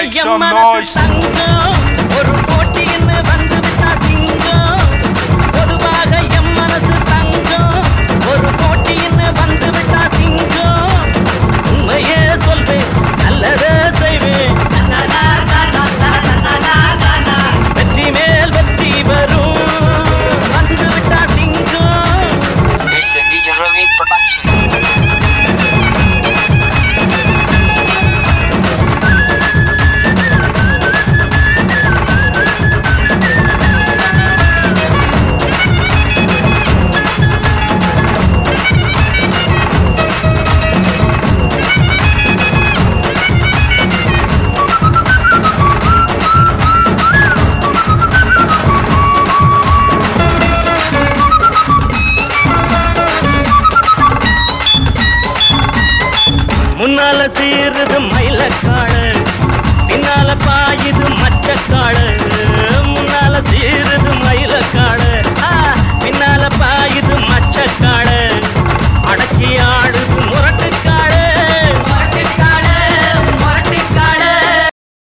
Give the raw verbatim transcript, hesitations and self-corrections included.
Make some noise. ஒரு போட்டின்னு வந்து விட்டா சிங்கம் பொதுவாக எம் மனசு தங்கம் ஒரு போட்டின்னு வந்து விட்டா சிங்கம் உண்மையே சொல்வேன் நல்லதே செய்வேன் வெற்றி மேல் வெற்றி வரும் வந்து விட்டா சிங்கம். It's a D J Ravi production. முன்னால சீருது மயிலக்காடு பின்னால பாயுது மச்சக்காடு முன்னால சீருது மயிலக்காடு பின்னால பாயுது மச்சக்காடு அடக்கி ஆட